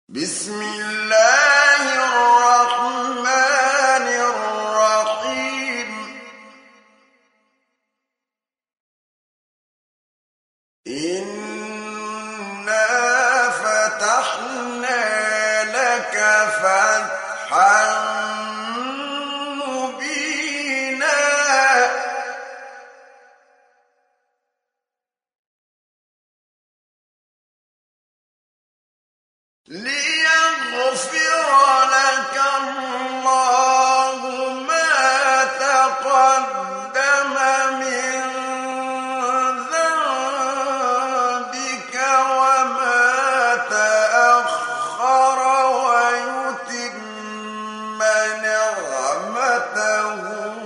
بسم الله الرحمن الرحيم إنا فتحنا لك فتحا مبينا ليغفر لك الله ما تقدم من ذنبك وما تأخر ويتم نعمته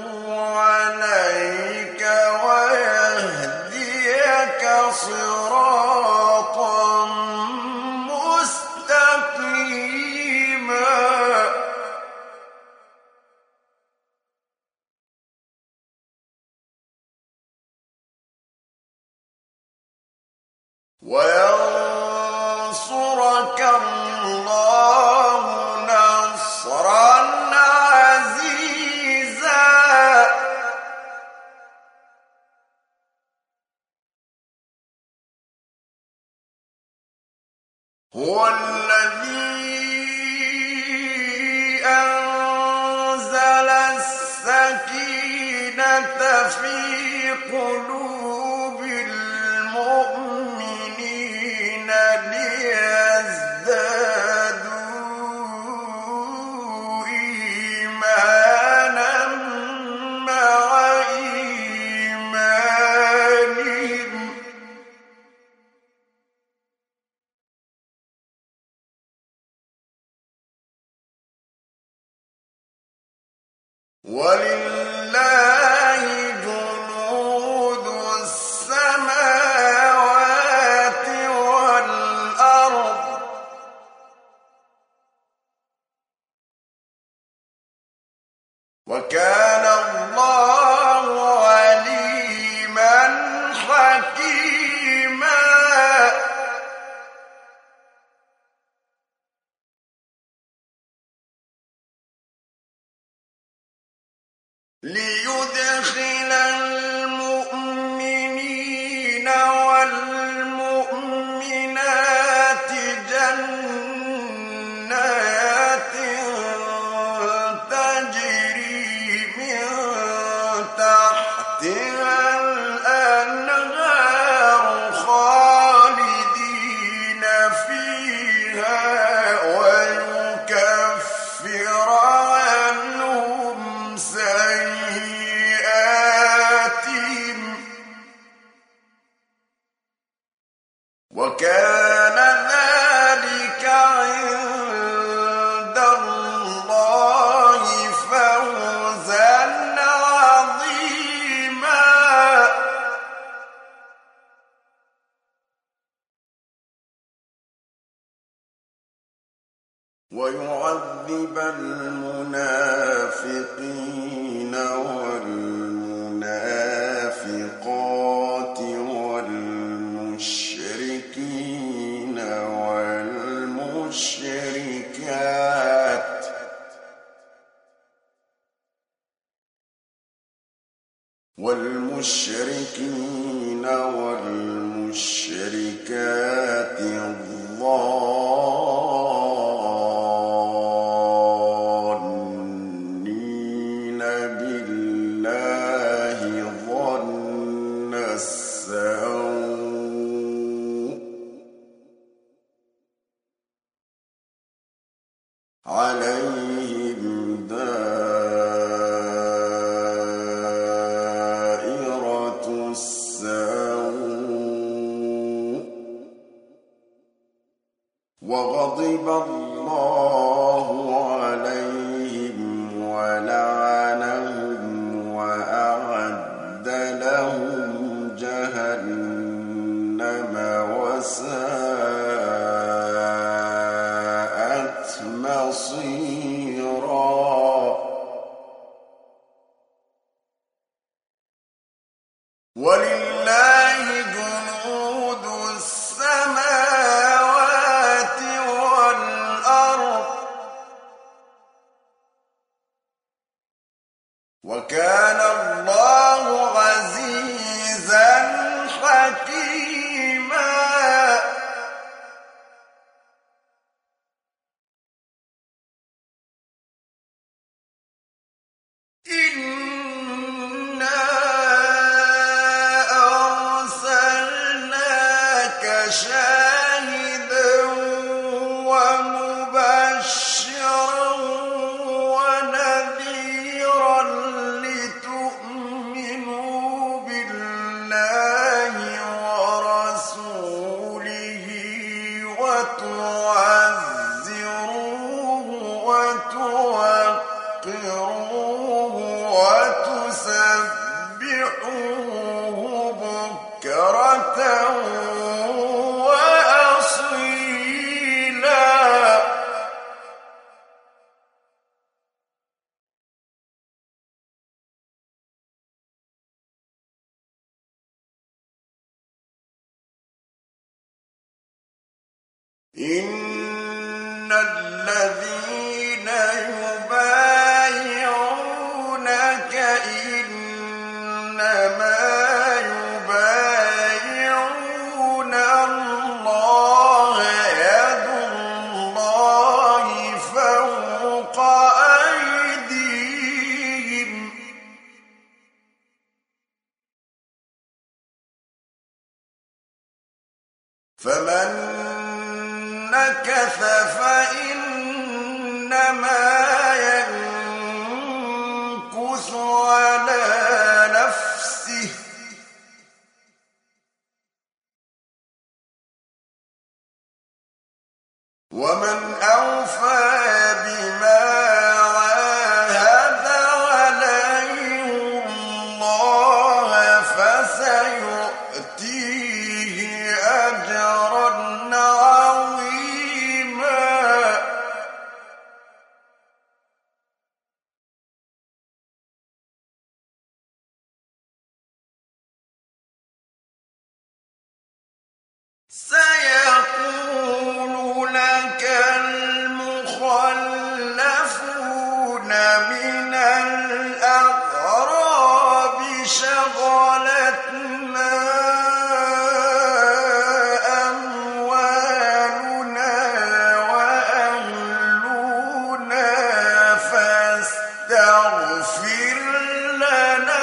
عليك ويهديك صراطا مستقيما وينصرك الله نصرا عزيزا هو الذي أنزل السكينة في قلوب المؤمنين ليزدادوا إيمانا مع إيمانهم ولله جنود السماوات والأرض وكان الله عليما حكيما ليدخل المؤمنين والمؤمنات جنات تجري من تحتها الأنهار خالدين فيها ويكفر عنهم سيئاتهم وكان ذلك عند الله فوزا عظيما ويعذب المنافقين والمنافقات والمشركين والمشركات الظانين بالله ظن السوء عليهم دائرة السوء وغضب الله عليهم ولعنهم وأعد لهم جهنم وساءت مصيرا ولله جنود السماوات والأرض وتعزروه وتوقروه وتسبحوه بكرة وأصيلا. إن الذين يبايعونك إنما يبايعون الله يد الله فوق أيديهم. فمن نكث فإنما ينكث على نفسه ومن أوفى بما عاهد عليه الله فسيؤتيه أجرا عظيما. سيقول لك المخلفون من الأعراب شغلتنا أموالنا وأهلنا فاستغفر لنا.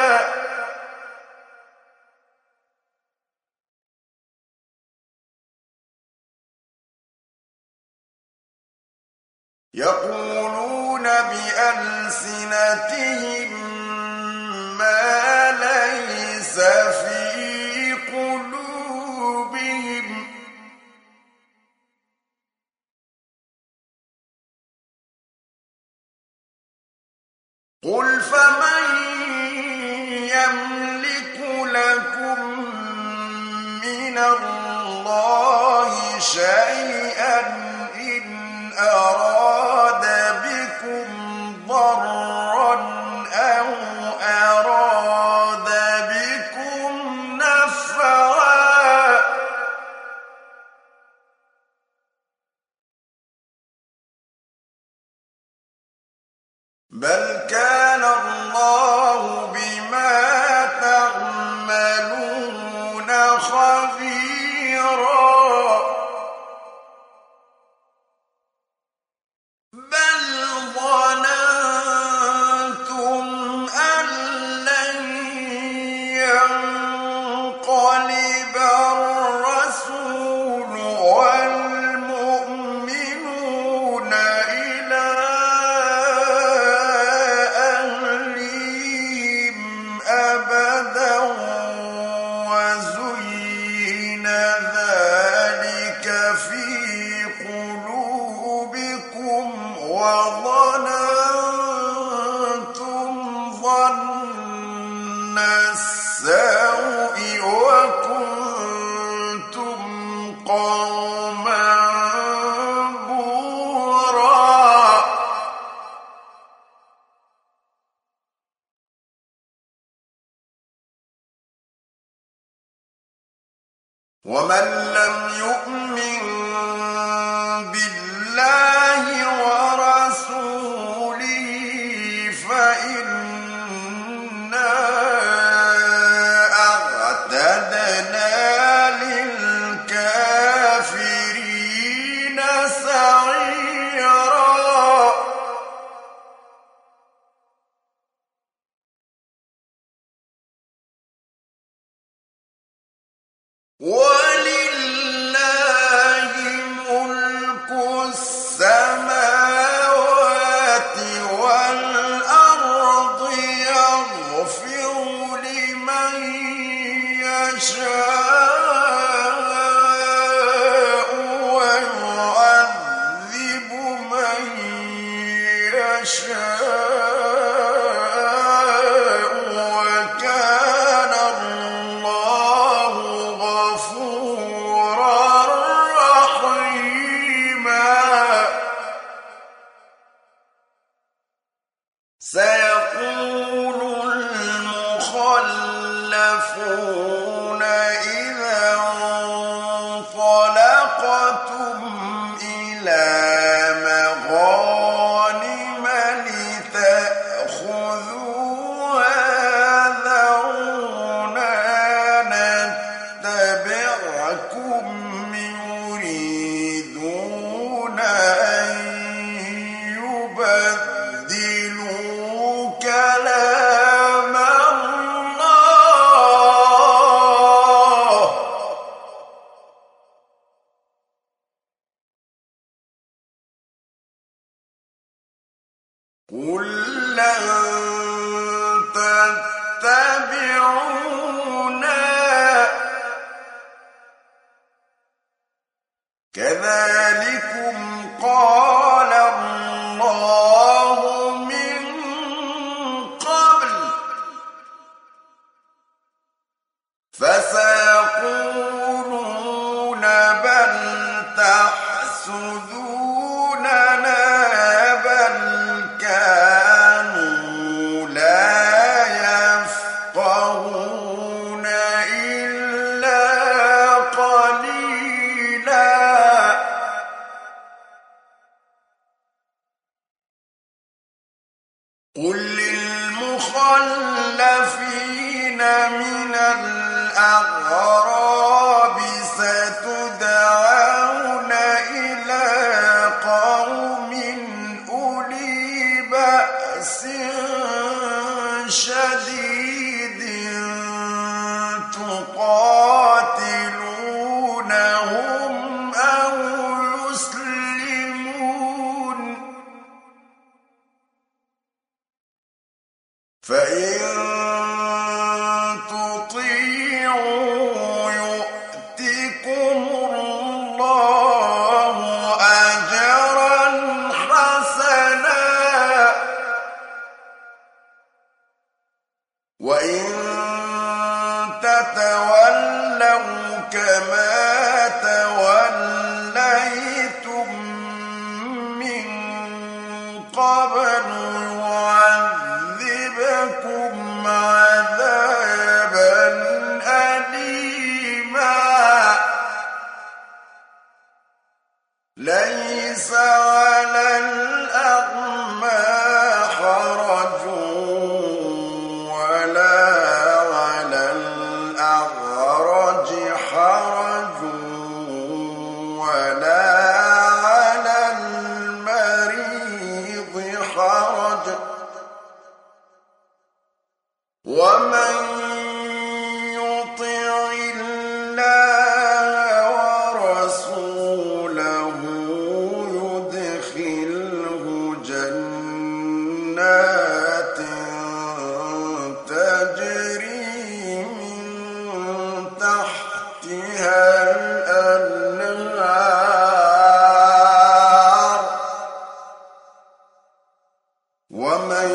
يقولون بألسنتهم ما ليس في قلوبهم. قل فمن يملك لكم من الله شيئا إن أراد بكم ضرا أو أراد بكم نفعا. بل كان الله بما تعملون خبيرا. بل ظننتم أن لن ينقلب الرسول والمؤمنون إلى أهلهم أبدا وزين ذلك في قلوبكم وظننتم ظن السوء وكنتم قوما بورا. ومن لم يؤمن بالله ورسوله فإنا أعتدنا للكافرين سعيرا. ولله ساقتم إلى مغانم لتأخذوها ذرونا نتبعكم يريدون أن يبدلوا كلام الله قل لن تتبعونا كذلكم قال الله من قبل فسيقولون بل تحسدوننا بل كانوا لا يفقهون إلا قليلا قل للمخلفين من الأعراب ستدعون إلى قوم أولي بأس شديد تقاتلونهم أو يسلمون فإن تطيعوا يؤتكم الله أجرا حسنا وإن تتولوا كما توليتم من قبل يعذبكم عذابا أليما ليس على الأعمى حرج ولا على الأعرج حرج ولا على المريض حرج ومن يطع الله ورسوله يدخله جنات تجري من تحتها الأنهار ومن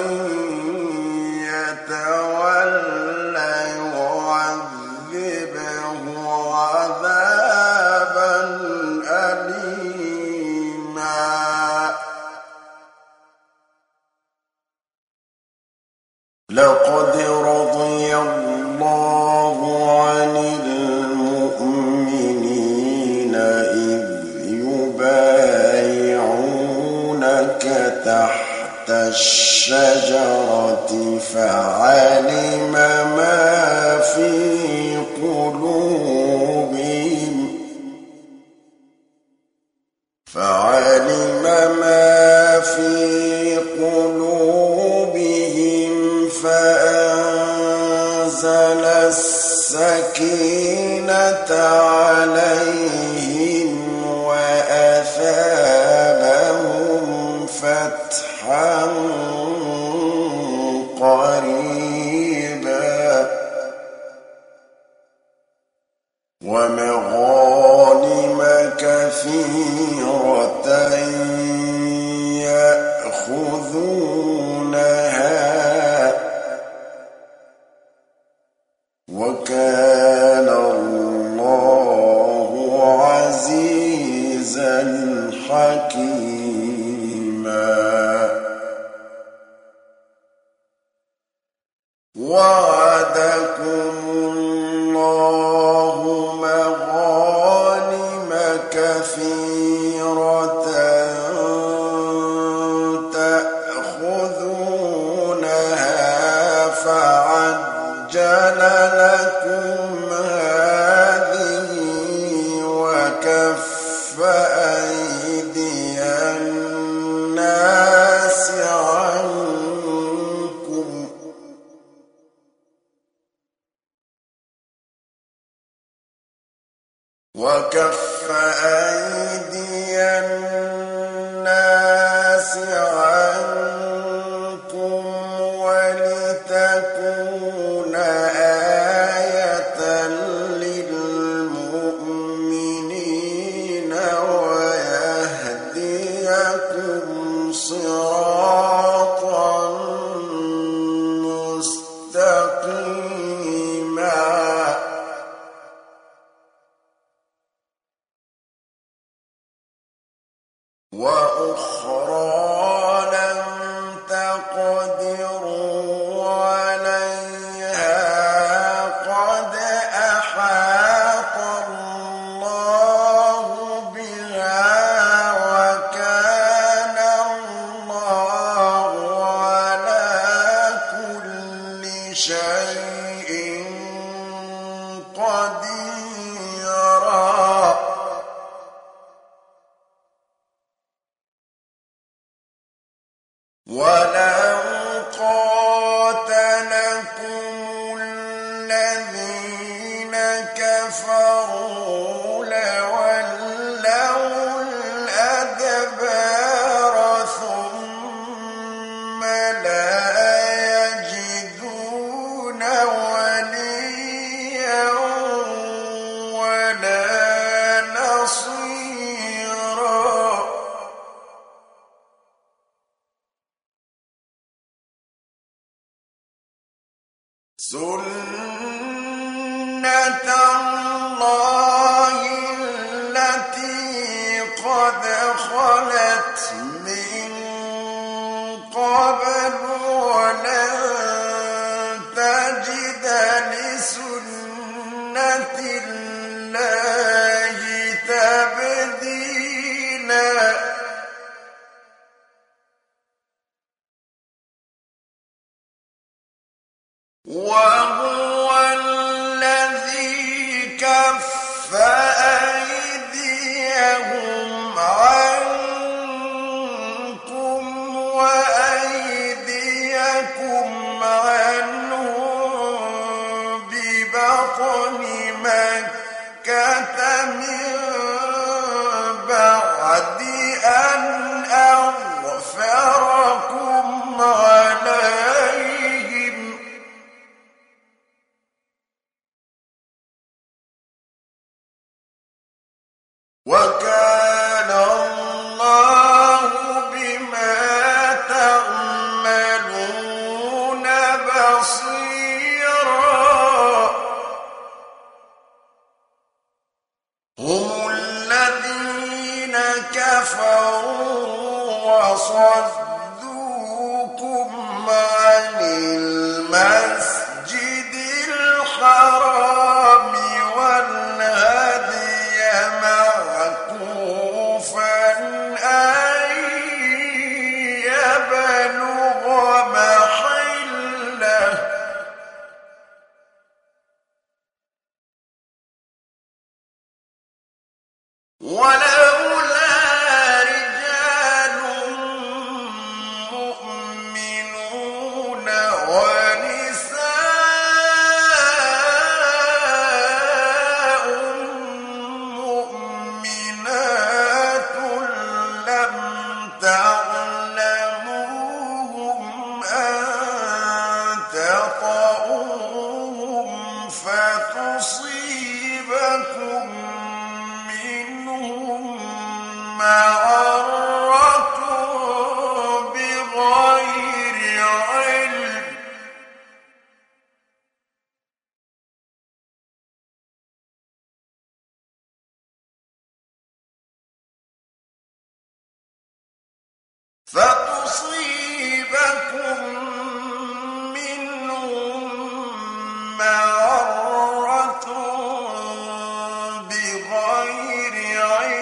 يتولى يعذبه عذابا أليما لقد رضي الله عن المؤمنين إذ يبايعونك تحت الشجرة فعلم ما في قلوبهم فأنزل السكينة عليهم وأثابهم فتحا قريبا ومغانم كثيرة يأخذونها وكان الله عزيزا حكيما وعدكم الله مغانم كثيرة تأخذونها فعجل لكم هذه وكف أيدي الناس عنكم ولتكون آية للمؤمنين ويهديكم صراطا مستقيما وأخرى لم تقدروا عليها قد أحاط الله بها وكان الله على كل شيء قديرا ولو قاتلكم الذين كفروا لولوا الأدبار ثم لا يجدون وليا ولا نصيرا سنة الله التي قد خلت من قبل ولن تجد لسنة الله تبديلا وهو الذي كف أيديهم عنكم وأيديكم عنهم ببطن مكة من بعد أن أظفركم عليهم وكان الله بما تعملون بصيرا هم الذين كفروا وصدوكم عن المسجد الحرام والهدي معكوفا أن يبلغ محله ولولا رجال مؤمنون ونساء مؤمنات لم تعلموهم أن تطؤوهم فتصيبكم منهم معرة بغير علم فتصيبكم منهم معرة بغير علم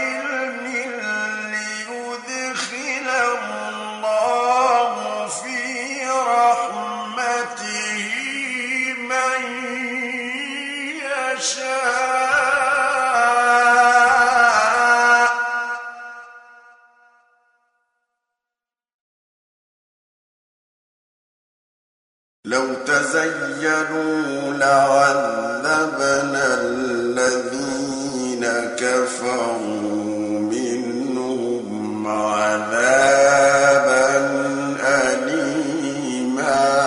تزينوا لعذبنا الذين كفروا منهم عذابا أليما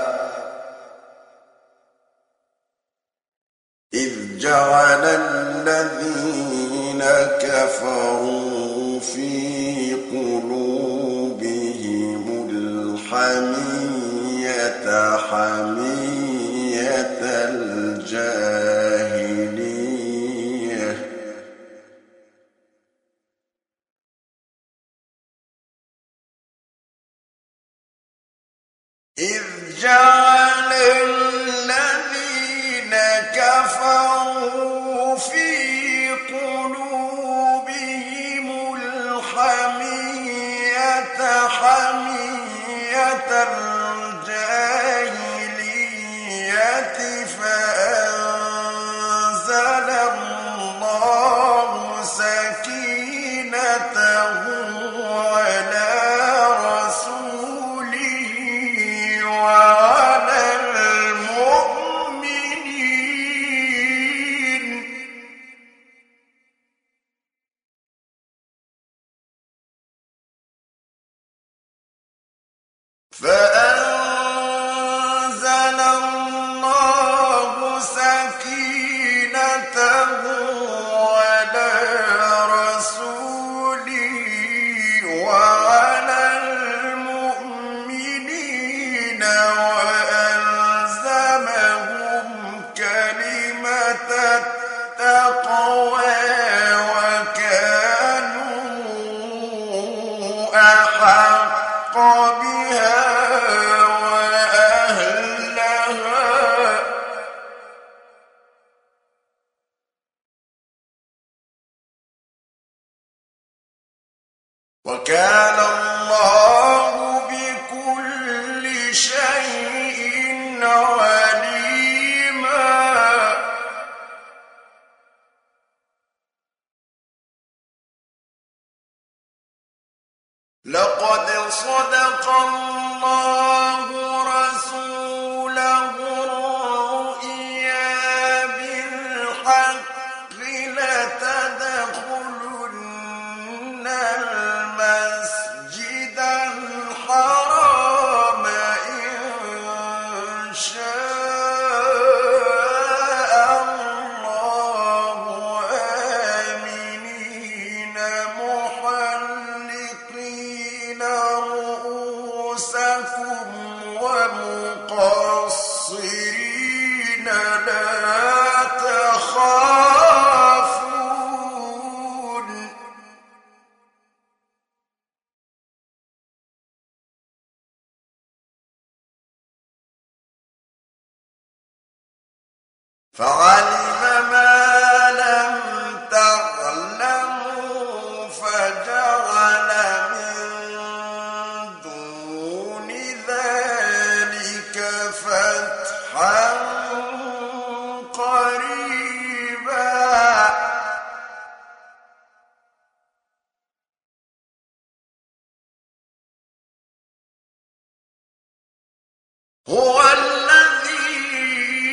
إذ جعل الذين كفروا في قلوبهم الحمية حمية الجاهلية إذ جعل الذين كفروا في قلوبهم الحمية حمية الجاهلية فأنزل الله سكينته على رسوله وعلى المؤمنين فأنزل الله سكينته على رسوله وعلى المؤمنين وألزمهم كلمة التقوى وكانوا أحق بها وأهلها وكان الله بكل شيء عليما لقد صدق الله رسوله الرؤيا بالحق لتدخلن المسجد الحرام إن شاء الله آمنين محلقين رؤوسكم ومقصرين لا تخافون فعلم ما لم تعلموا فجعل من دون ذلك فتحا قريبا هو الذي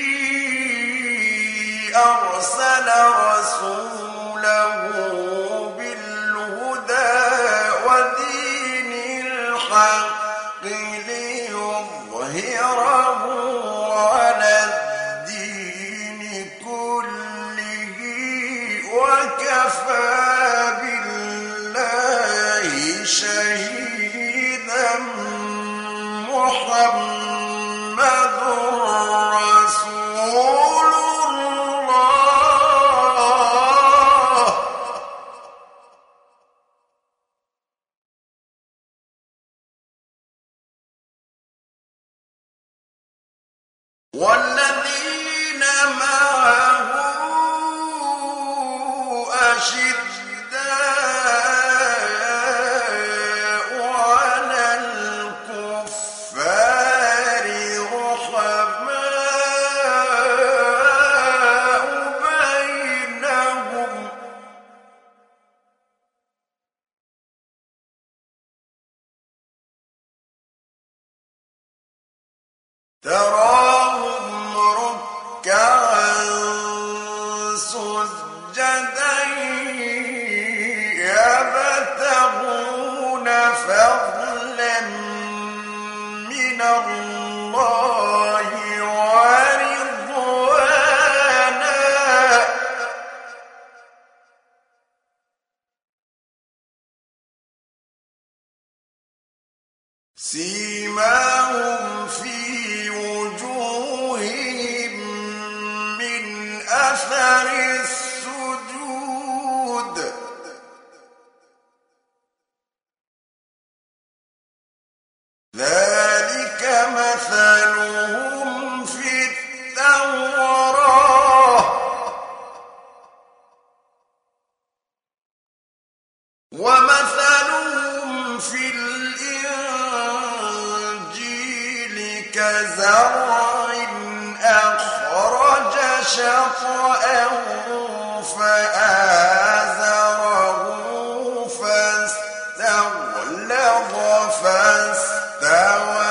أرسل رسوله بالهدى ودين الحق ليظهره على الدين كله وكفى بالله شهيدا محمد رسول الله والذين معه أشداء على الكفار رحماء بينهم تراهم سيماهم في وجوههم من أثر السجود ذلك مثلهم في التوراة ومثلهم في الإنجيل كزرع أخرج شطأه فآزره فاستغلظ فاستوى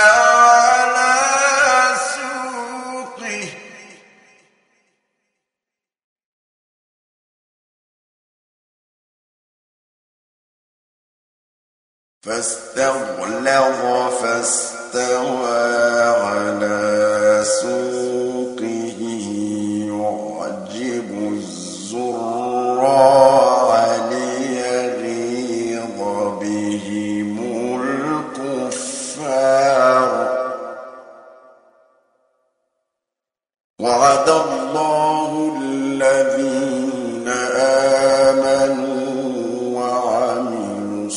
على سوقه يعجب الزراع ليغيظ بهم الكفار وعد الله الذين آمنوا وعملوا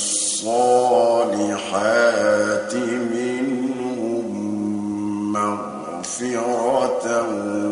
الصالحات منهم مغفرة